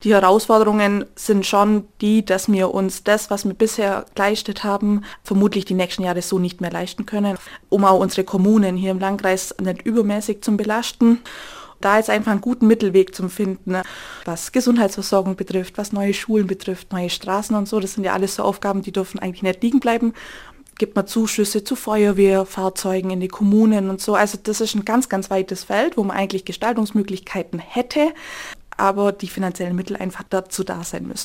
Die Herausforderungen sind schon die, dass wir uns das, was wir bisher geleistet haben, vermutlich die nächsten Jahre so nicht mehr leisten können, um auch unsere Kommunen hier im Landkreis nicht übermäßig zu belasten. Da jetzt einfach einen guten Mittelweg zu finden, was Gesundheitsversorgung betrifft, was neue Schulen betrifft, neue Straßen und so, das sind ja alles so Aufgaben, die dürfen eigentlich nicht liegen bleiben. Gibt man Zuschüsse zu Feuerwehrfahrzeugen in die Kommunen und so. Also das ist ein ganz, ganz weites Feld, wo man eigentlich Gestaltungsmöglichkeiten hätte, aber die finanziellen Mittel einfach dazu da sein müssen.